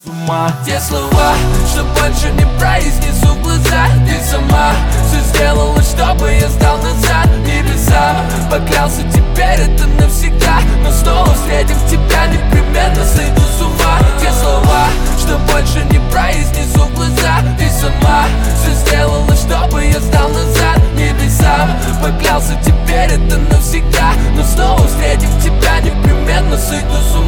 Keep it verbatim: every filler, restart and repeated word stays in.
Те слова, что больше не произнесу в глаза. Ты сама все сделала, чтобы я сдал назад небесам. Поклялся, теперь это навсегда, но снова встретив тебя, непременно сойду с ума. Те слова, что больше не произнесу в глаза. Ты сама все сделала, чтобы я сдал назад небесам. Поклялся, теперь это навсегда, но снова встретив тебя, непременно сойду с ума.